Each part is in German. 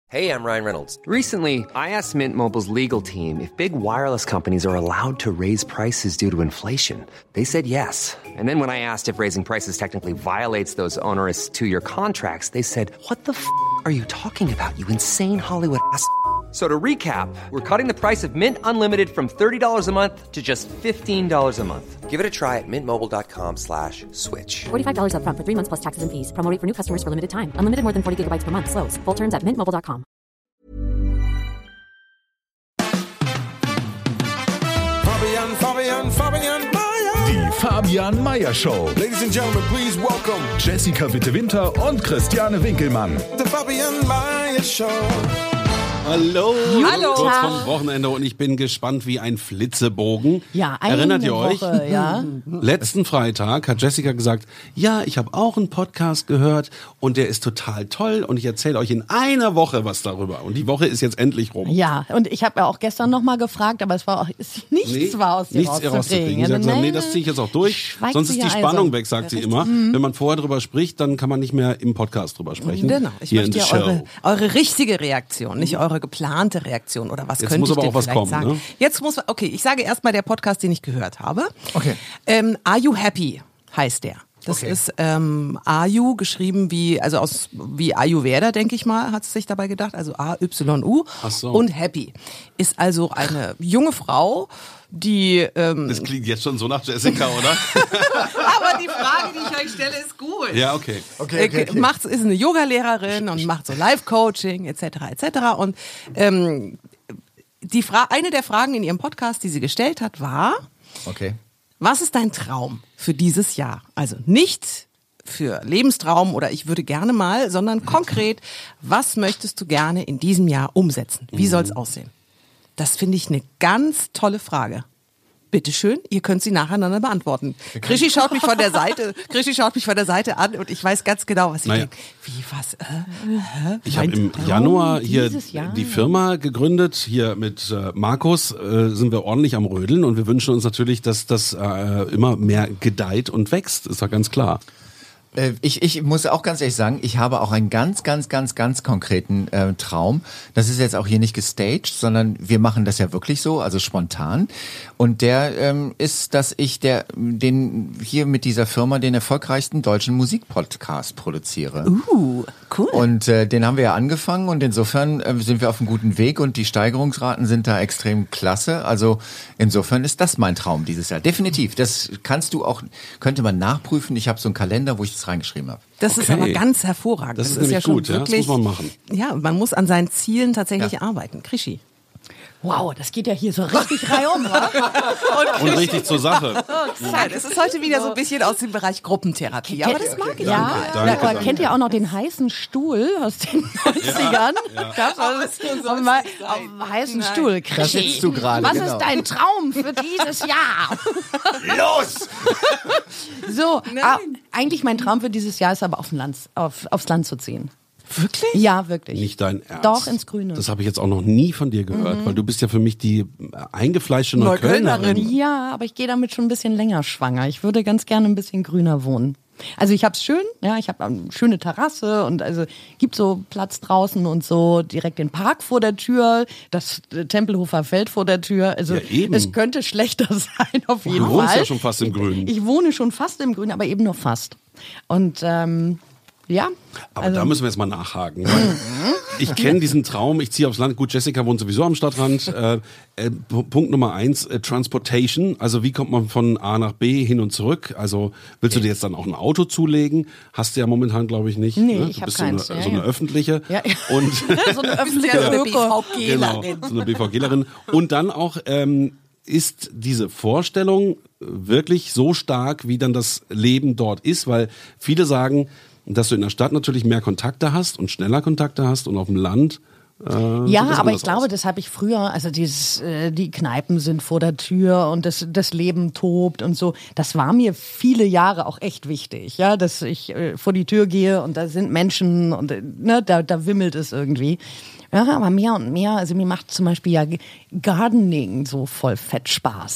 Hey, I'm Ryan Reynolds. Recently, I asked Mint Mobile's legal team if big wireless companies are allowed to raise prices due to inflation. They said yes. And then when I asked if raising prices technically violates those onerous two-year contracts, they said, "What the f*** are you talking about, you insane Hollywood ass?" So to recap, we're cutting the price of Mint Unlimited from $30 a month to just $15 a month. Give it a try at mintmobile.com/switch. $45 up front for 3 months plus taxes and fees. Promo rate for new customers for limited time. Unlimited more than 40 gigabytes per month. Slows full terms at mintmobile.com. Fabian Meyer. Die Fabian Meyer Show. Ladies and gentlemen, please welcome Jessica Witte-Winter und Christiane Winkelmann. the Fabian Meyer Show. Hallo. Hallo. Kurz vom Wochenende und ich bin gespannt wie ein Flitzebogen. Ja, Erinnert ihr euch? Woche, ja. Letzten Freitag hat Jessica gesagt, ja, ich habe auch einen Podcast gehört und der ist total toll und ich erzähle euch in einer Woche was darüber. Und die Woche ist jetzt endlich rum. Ja, und ich habe ja auch gestern nochmal gefragt, aber es war auch nichts war aus dir nichts rauszukriegen. Sie hat gesagt, nee, das ziehe ich jetzt auch durch, sonst ist die Spannung weg, sagt sie immer. Wenn man vorher drüber spricht, dann kann man nicht mehr im Podcast drüber sprechen. Genau, ich Hier möchte in the ja show. eure richtige Reaktion, nicht eure geplante Reaktion oder was Jetzt könnte muss ich aber denn auch was vielleicht kommen, sagen. ne? Jetzt muss, okay, ich sage erstmal der Podcast, den ich gehört habe. Okay. Are You Happy heißt der. Das Okay. ist Ayu geschrieben wie Ayurveda, denke ich mal, hat es sich dabei gedacht. Also A-Y-U Ach so. und Happy. Ist also eine junge Frau, die Das klingt jetzt schon so nach Jessica, oder? aber die Frage, die ich euch stelle, ist gut. Ja, okay. Okay. Ist eine Yoga-Lehrerin und macht so Life-Coaching etc. etc. Und eine der Fragen in ihrem Podcast, die sie gestellt hat, war: Okay. Was ist dein Traum für dieses Jahr? Also nicht für Lebenstraum oder ich würde gerne mal, sondern konkret, was möchtest du gerne in diesem Jahr umsetzen? Wie soll es aussehen? Das finde ich eine ganz tolle Frage. Bitteschön, ihr könnt sie nacheinander beantworten. Krischi schaut mich von der Seite an und ich weiß ganz genau, was sie denkt. Wie, was? Ich habe im Januar hier dieses Jahr? die Firma gegründet. Hier mit Markus sind wir ordentlich am Rödeln und wir wünschen uns natürlich, dass das immer mehr gedeiht und wächst. Ist doch ganz klar. Ich muss auch ganz ehrlich sagen, ich habe auch einen ganz konkreten Traum. Das ist jetzt auch hier nicht gestaged, sondern wir machen das ja wirklich so, also spontan. Und der ist, dass ich hier mit dieser Firma den erfolgreichsten deutschen Musikpodcast produziere. Cool. Und den haben wir ja angefangen und insofern sind wir auf einem guten Weg und die Steigerungsraten sind da extrem klasse. Also insofern ist das mein Traum dieses Jahr. Definitiv. Das könnte man nachprüfen. Ich habe so einen Kalender, wo ich das reingeschrieben habe. Das ist aber ganz hervorragend. Das ist nämlich ja schon gut, ja? Das wirklich, muss man machen. Ja, man muss an seinen Zielen tatsächlich arbeiten. Krischi. Wow, das geht ja hier so richtig reihum, wa? Und richtig zur Sache. Ja, das ist heute wieder so ein bisschen aus dem Bereich Gruppentherapie. Aber das mag ich. Ja, Danke. aber kennt ihr auch noch den heißen Stuhl aus den 90ern? Auf dem heißen Stuhl. Da sitzt du gerade, Was genau. ist dein Traum für dieses Jahr? Los! So, eigentlich mein Traum für dieses Jahr ist aber aufs Land zu ziehen. Wirklich? Ja, wirklich. Nicht dein Ernst. Doch, ins Grüne. Das habe ich jetzt auch noch nie von dir gehört, weil du bist ja für mich die eingefleischte Neuköllnerin. Ja, aber ich gehe damit schon ein bisschen länger schwanger. Ich würde ganz gerne ein bisschen grüner wohnen. Also ich hab's schön, ja, ich habe eine schöne Terrasse und also gibt so Platz draußen und so, direkt den Park vor der Tür, das Tempelhofer Feld vor der Tür. Also Ja, eben. es könnte schlechter sein auf jeden Fall. Du wohnst ja schon fast im Grünen. Ich wohne schon fast im Grünen, aber eben nur fast. Und ja. Aber da müssen wir jetzt mal nachhaken. Weil ich kenne diesen Traum, ich ziehe aufs Land. Gut, Jessica wohnt sowieso am Stadtrand. Punkt Nummer 1, Transportation. Also wie kommt man von A nach B hin und zurück? Also willst du dir jetzt dann auch ein Auto zulegen? Hast du ja momentan, glaube ich, nicht. Nee, ne? ich Du hab bist keins. so eine öffentliche. Ja. Und So eine öffentliche Ja, so eine Öko. genau, BVGlerin. so eine BVGlerin. Und dann auch ist diese Vorstellung wirklich so stark, wie dann das Leben dort ist, weil viele sagen, dass du in der Stadt natürlich mehr Kontakte hast und schneller Kontakte hast und auf dem Land. Ja, sieht das aber anders ich glaube, aus. das habe ich früher, also die Kneipen sind vor der Tür und das Leben tobt und so. Das war mir viele Jahre auch echt wichtig, ja, dass ich vor die Tür gehe und da sind Menschen und da wimmelt es irgendwie. Ja, aber mehr und mehr, also mir macht zum Beispiel ja Gardening so voll fett Spaß.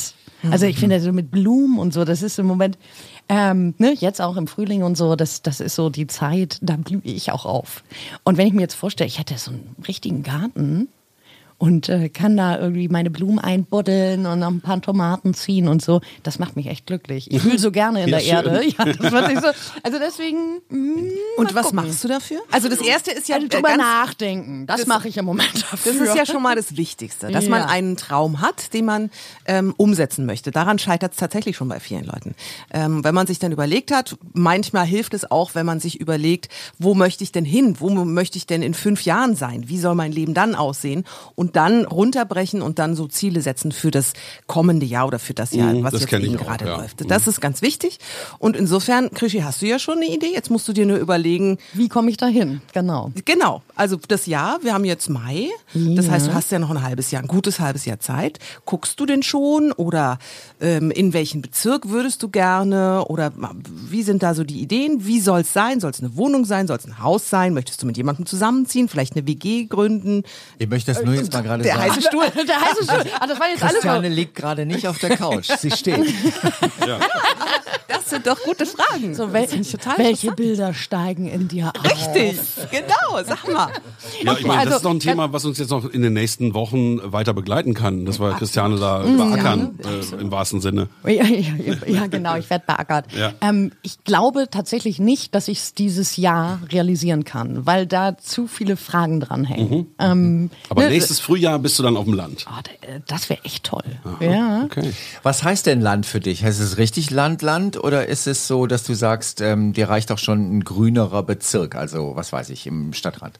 Also ich finde so mit Blumen und so, das ist im Moment, jetzt auch im Frühling und so, das ist so die Zeit, da blühe ich auch auf. Und wenn ich mir jetzt vorstelle, ich hätte so einen richtigen Garten und kann da irgendwie meine Blumen einbuddeln und noch ein paar Tomaten ziehen und so, das macht mich echt glücklich. Ich wühle so gerne in der Erde. Ja, das wird nicht so. Also deswegen. Und was machst du dafür? Also das Erste ist ja drüber nachdenken. Das mache ich im Moment dafür. Das ist ja schon mal das Wichtigste, dass man einen Traum hat, den man umsetzen möchte. Daran scheitert es tatsächlich schon bei vielen Leuten. Wenn man sich dann überlegt hat, manchmal hilft es auch, wenn man sich überlegt, wo möchte ich denn hin? Wo möchte ich denn in 5 Jahren sein? Wie soll mein Leben dann aussehen? Und dann runterbrechen und dann so Ziele setzen für das kommende Jahr oder für das Jahr, was jetzt eben gerade läuft. Das ist ganz wichtig. Und insofern, Krischi, hast du ja schon eine Idee. Jetzt musst du dir nur überlegen, wie komme ich da hin? Genau. Genau. Also das Jahr, wir haben jetzt Mai. Das heißt, du hast ja noch ein gutes halbes Jahr Zeit. Guckst du denn schon? Oder in welchen Bezirk würdest du gerne? Oder wie sind da so die Ideen? Wie soll es sein? Soll es eine Wohnung sein? Soll es ein Haus sein? Möchtest du mit jemandem zusammenziehen? Vielleicht eine WG gründen? Ich möchte das nur jetzt mal gerade sagen. Der heiße Stuhl. Der heiße Stuhl. Das war jetzt alles Christiane liegt gerade nicht auf der Couch. Sie steht. Ja. Das sind doch gute Fragen. So, welche Bilder steigen in dir auf? Richtig, genau, sag mal. Ja, ich meine, das ist doch ein Thema, was uns jetzt noch in den nächsten Wochen weiter begleiten kann. Das war Christiane da beackern, im wahrsten Sinne. Ja, genau, ich werde beackert. Ja. Ich glaube tatsächlich nicht, dass ich es dieses Jahr realisieren kann, weil da zu viele Fragen dran hängen. Aber nächstes Frühjahr bist du dann auf dem Land. Oh, das wäre echt toll. Ja. Okay. Was heißt denn Land für dich? Heißt es richtig Land oder ist es so, dass du sagst, dir reicht doch schon ein grünerer Bezirk, also was weiß ich, im Stadtrand?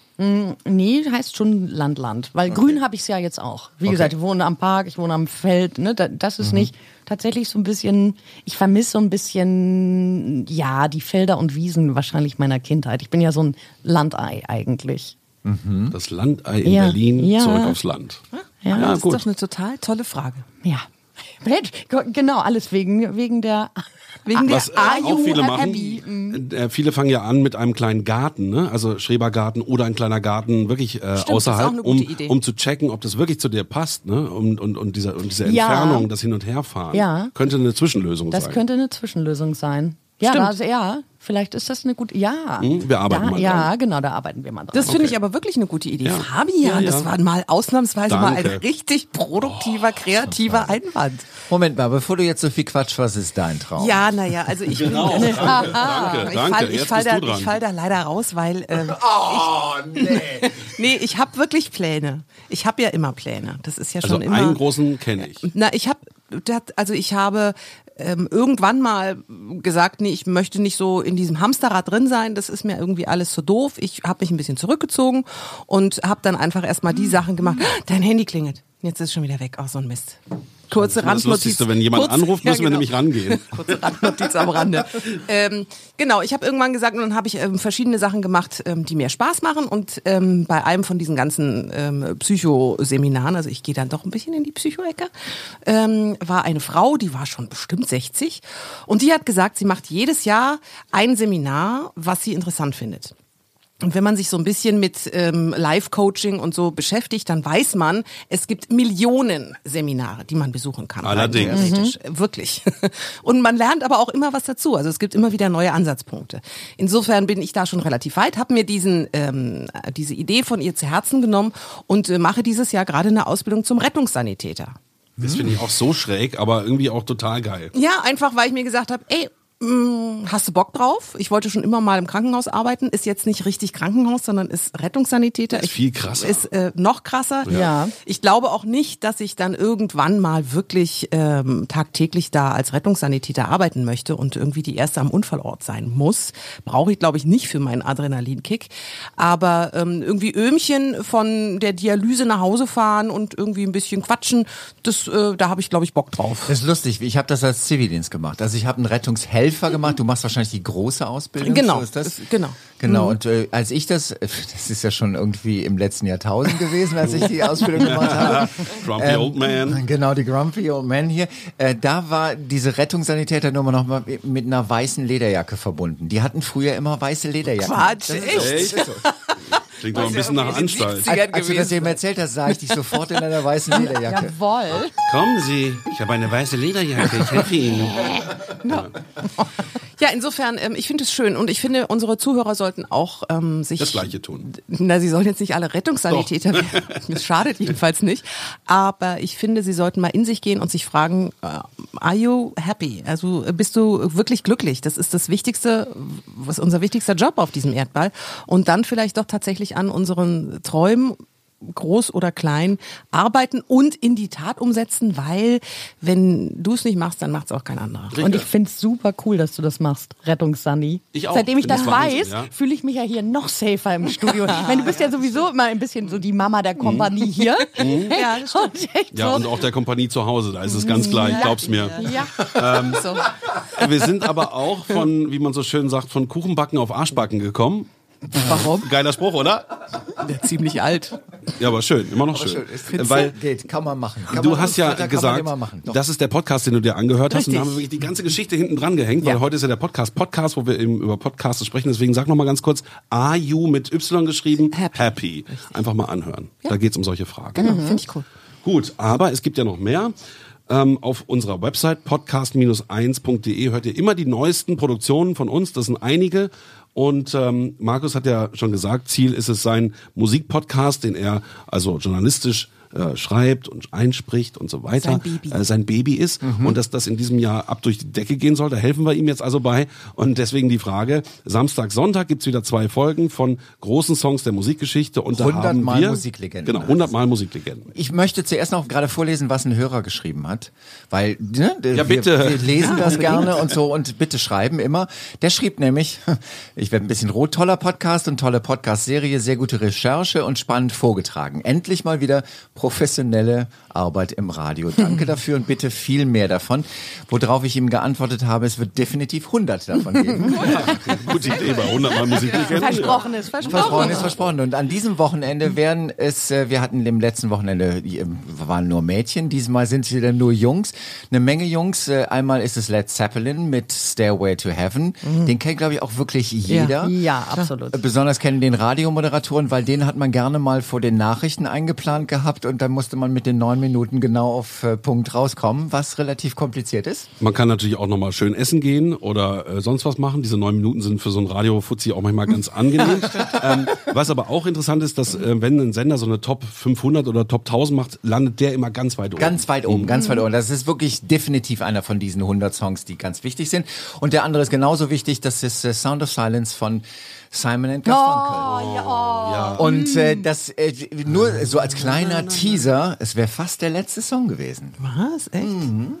Nee, heißt schon Land. Weil grün habe ich es ja jetzt auch. Wie gesagt, ich wohne am Park, ich wohne am Feld. Ne? Das ist nicht tatsächlich so ein bisschen, ich vermisse so ein bisschen, ja, die Felder und Wiesen wahrscheinlich meiner Kindheit. Ich bin ja so ein Landei eigentlich. Das Landei in Berlin, zurück aufs Land. Ja, das ist doch eine total tolle Frage. Ja. Genau, alles wegen der Was auch viele machen, viele fangen ja an mit einem kleinen Garten, ne? Also Schrebergarten oder ein kleiner Garten wirklich außerhalb, um zu checken, ob das wirklich zu dir passt, ne? Und diese Entfernung, das Hin- und Herfahren, könnte eine Zwischenlösung sein. Das könnte eine Zwischenlösung sein. Ja, vielleicht ist das eine gute, wir arbeiten mal dran. Ja, genau, da arbeiten wir mal dran. Das finde ich aber wirklich eine gute Idee. Ja. Fabian, das war mal ausnahmsweise mal ein richtig produktiver, kreativer Einwand. Moment mal, bevor du jetzt so viel Quatsch, was ist dein Traum? Ja, naja, also ich bin... Danke, ich fall da leider raus, weil... Nee, ich habe wirklich Pläne. Ich habe ja immer Pläne. Das ist ja schon immer... einen großen kenne ich. Ich habe irgendwann mal gesagt, nee, ich möchte nicht so in diesem Hamsterrad drin sein, das ist mir irgendwie alles so doof. Ich habe mich ein bisschen zurückgezogen und habe dann einfach erstmal die Sachen gemacht. Dein Handy klingelt. Jetzt ist es schon wieder weg. Ach, so ein Mist. Kurze Randnotiz. Das Lustigste, wenn jemand anruft, müssen wir nämlich rangehen. Kurze Randnotiz am Rande. Genau, ich habe irgendwann gesagt, und dann habe ich verschiedene Sachen gemacht, die mir Spaß machen. Und bei einem von diesen ganzen Psychoseminaren, also ich gehe dann doch ein bisschen in die Psycho-Ecke, war eine Frau, die war schon bestimmt 60. Und die hat gesagt, sie macht jedes Jahr ein Seminar, was sie interessant findet. Und wenn man sich so ein bisschen mit Life-Coaching und so beschäftigt, dann weiß man, es gibt Millionen Seminare, die man besuchen kann. Allerdings. Wirklich. Und man lernt aber auch immer was dazu. Also es gibt immer wieder neue Ansatzpunkte. Insofern bin ich da schon relativ weit, habe mir diese Idee von ihr zu Herzen genommen und mache dieses Jahr gerade eine Ausbildung zum Rettungssanitäter. Das finde ich auch so schräg, aber irgendwie auch total geil. Ja, einfach weil ich mir gesagt habe, hast du Bock drauf? Ich wollte schon immer mal im Krankenhaus arbeiten. Ist jetzt nicht richtig Krankenhaus, sondern ist Rettungssanitäter. Ist viel krasser. Ist noch krasser. Ja. Ich glaube auch nicht, dass ich dann irgendwann mal wirklich tagtäglich da als Rettungssanitäter arbeiten möchte und irgendwie die Erste am Unfallort sein muss. Brauche ich, glaube ich, nicht für meinen Adrenalinkick. Aber irgendwie Öhmchen von der Dialyse nach Hause fahren und irgendwie ein bisschen quatschen, da habe ich, glaube ich, Bock drauf. Das ist lustig. Ich habe das als Zivildienst gemacht. Also ich habe einen Rettungshelfer gemacht. Du machst wahrscheinlich die große Ausbildung. Genau. So ist das? Genau. Und als ich das ist ja schon irgendwie im letzten Jahrtausend gewesen, als ich die Ausbildung gemacht habe. Grumpy Old Man. Genau, die Grumpy Old Man hier. Da war diese Rettungssanitäternummer noch mal mit einer weißen Lederjacke verbunden. Die hatten früher immer weiße Lederjacken. Quatsch, echt? Klingt doch ein bisschen nach Anstalt. Als du das eben erzählt hast, sah ich dich sofort in einer weißen Lederjacke. Jawohl. Kommen Sie, ich habe eine weiße Lederjacke, ich helfe Ihnen. Ja, insofern, ich finde es schön und ich finde, unsere Zuhörer sollten auch sich... Das Gleiche tun. Na, sie sollen jetzt nicht alle Rettungssanitäter werden. Das schadet jedenfalls nicht. Aber ich finde, sie sollten mal in sich gehen und sich fragen, are you happy? Also bist du wirklich glücklich? Das ist das Wichtigste, was unser wichtigster Job auf diesem Erdball. Und dann vielleicht doch tatsächlich an unseren Träumen, groß oder klein, arbeiten und in die Tat umsetzen, weil wenn du es nicht machst, dann macht es auch kein anderer. Richtig. Und ich finde es super cool, dass du das machst, Rettungssanni. Ich auch. Seitdem ich Find das das Wahnsinn, weiß, ja. fühle ich mich ja hier noch safer im Studio. Ich meine, du bist ja sowieso immer ein bisschen so die Mama der Kompanie hier. Ja, das stimmt. Echt Ja, so. und auch der Kompanie zu Hause, da ist es ganz gleich, glaub's mir. Ja. So. Wir sind aber auch von, wie man so schön sagt, von Kuchenbacken auf Arschbacken gekommen. Warum? Geiler Spruch, oder? Ja, ziemlich alt. Ja, aber schön, immer noch schön. Weil Geht, kann man machen. du hast ja Kann man gesagt, immer machen. Doch. das ist der Podcast, den du dir angehört hast. Und da Richtig. haben wir wirklich die ganze Geschichte hinten dran gehängt, weil Ja. heute ist ja der Podcast, wo wir eben über Podcasts sprechen. Deswegen sag noch mal ganz kurz, Are You mit Y geschrieben? Happy. Einfach mal anhören. Da geht's um solche Fragen. Genau, finde ich cool. Gut, aber es gibt ja noch mehr. Auf unserer Website podcast-1.de hört ihr immer die neuesten Produktionen von uns. Das sind einige. Und Markus hat ja schon gesagt, Ziel ist es, sein Musikpodcast, den er also journalistisch schreibt und einspricht und so weiter, sein Baby ist und dass das in diesem Jahr ab durch die Decke gehen soll. Da helfen wir ihm jetzt also bei. Und deswegen die Frage, Samstag, Sonntag gibt's wieder 2 Folgen von großen Songs der Musikgeschichte. Und da 100 haben Mal wir, Musiklegenden. Genau, 100 Mal Musiklegenden. Ich möchte zuerst noch gerade vorlesen, was ein Hörer geschrieben hat, weil ne, Ja, bitte. wir lesen das gerne und so und bitte schreiben immer. Der schrieb nämlich, ich werde ein bisschen rot, toller Podcast und tolle Podcast-Serie, sehr gute Recherche und spannend vorgetragen. Endlich mal wieder professionelle Arbeit im Radio. Danke dafür und bitte viel mehr davon. Worauf ich ihm geantwortet habe, es wird definitiv 100 davon geben. Gute Idee bei 100 Mal Musiklegenden. Versprochen ist versprochen. Versprochen ist versprochen. Und an diesem Wochenende werden es, wir hatten im letzten Wochenende, waren nur Mädchen, diesmal sind es wieder nur Jungs. Eine Menge Jungs. Einmal ist es Led Zeppelin mit Stairway to Heaven. Den kennt, glaube ich, auch wirklich jeder. Ja, absolut. Besonders kennen den Radiomoderatoren, weil den hat man gerne mal vor den Nachrichten eingeplant gehabt und dann musste man mit den 9 Minuten genau auf Punkt rauskommen, was relativ kompliziert ist. Man kann natürlich auch nochmal schön essen gehen oder sonst was machen. Diese 9 Minuten sind für so ein Radio-Fuzzi auch manchmal ganz angenehm. Was aber auch interessant ist, dass wenn ein Sender so eine Top 500 oder Top 1000 macht, landet der immer ganz weit oben. Ganz weit oben, ganz weit oben. Das ist wirklich definitiv einer von diesen 100 Songs, die ganz wichtig sind. Und der andere ist genauso wichtig, das ist Sound of Silence von Simon & Garfunkel. Ja. Und das nur so als kleiner Teaser, es wäre fast der letzte Song gewesen. Was? Echt?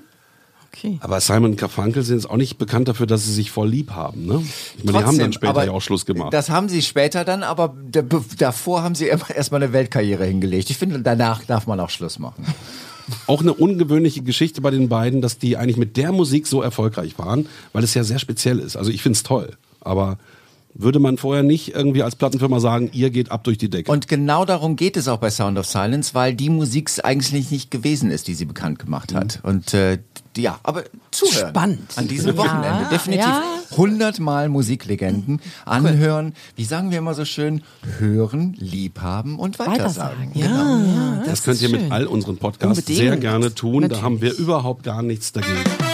Okay. Aber Simon und Garfunkel sind jetzt auch nicht bekannt dafür, dass sie sich voll lieb haben, ne? Ich meine, die haben dann später aber ja auch Schluss gemacht. Das haben sie später dann, aber davor haben sie erstmal eine Weltkarriere hingelegt. Ich finde, danach darf man auch Schluss machen. Auch eine ungewöhnliche Geschichte bei den beiden, dass die eigentlich mit der Musik so erfolgreich waren, weil es ja sehr speziell ist. Also ich find's toll, aber würde man vorher nicht irgendwie als Plattenfirma sagen, ihr geht ab durch die Decke. Und genau darum geht es auch bei Sound of Silence, weil die Musik eigentlich nicht gewesen ist, die sie bekannt gemacht hat. Und ja, aber zuhören. Spannend. An diesem Wochenende. Definitiv ja. 100 Mal Musiklegenden anhören. Wie sagen wir immer so schön? Hören, liebhaben und weitersagen. Weitersagen. das könnt ihr mit all unseren Podcasts Unbedingt. sehr gerne tun. Natürlich. Da haben wir überhaupt gar nichts dagegen.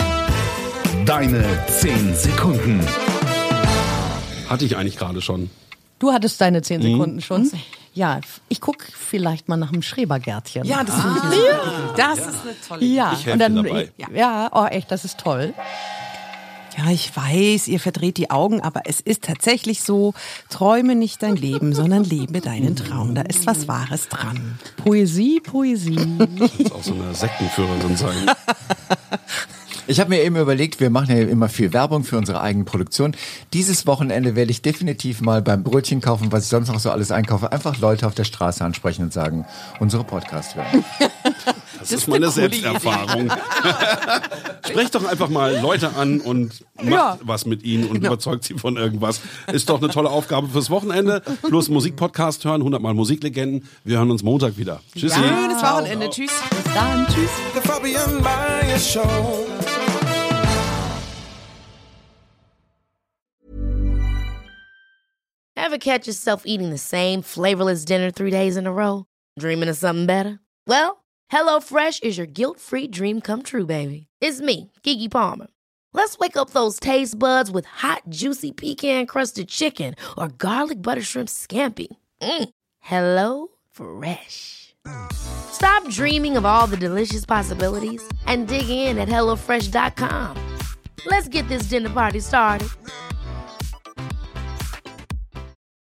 Deine 10 Sekunden. Hatte ich eigentlich gerade schon. Du hattest deine 10 Sekunden schon. Ja, ich gucke vielleicht mal nach einem Schrebergärtchen. Ja, das finde ich eine super Idee. Das ist eine tolle Idee. Ja, Ich helfe dir dabei. Ja, oh echt, das ist toll. Ja, ich weiß, ihr verdreht die Augen, aber es ist tatsächlich so, träume nicht dein Leben, sondern lebe deinen Traum. Da ist was Wahres dran. Poesie, Poesie. Das auch so eine Sektenführerin sein. Ich habe mir eben überlegt, wir machen ja immer viel Werbung für unsere eigene Produktion. Dieses Wochenende werde ich definitiv mal beim Brötchen kaufen, was ich sonst noch so alles einkaufe, einfach Leute auf der Straße ansprechen und sagen, unsere Podcast hören. Das ist meine Selbsterfahrung. Sprecht doch einfach mal Leute an und macht was mit ihnen und überzeugt sie von irgendwas. Ist doch eine tolle Aufgabe fürs Wochenende. Plus Musikpodcast hören, 100 Mal Musiklegenden. Wir hören uns Montag wieder. Tschüssi. Schönes Wochenende. Tschüss. Bis dann, tschüss. The Fabian Meyer Show. Ever catch yourself eating the same flavorless dinner 3 days in a row? Dreaming of something better? Well, HelloFresh is your guilt-free dream come true, baby. It's me, Keke Palmer. Let's wake up those taste buds with hot, juicy pecan-crusted chicken or garlic butter shrimp scampi. HelloFresh. Stop dreaming of all the delicious possibilities and dig in at HelloFresh.com. Let's get this dinner party started.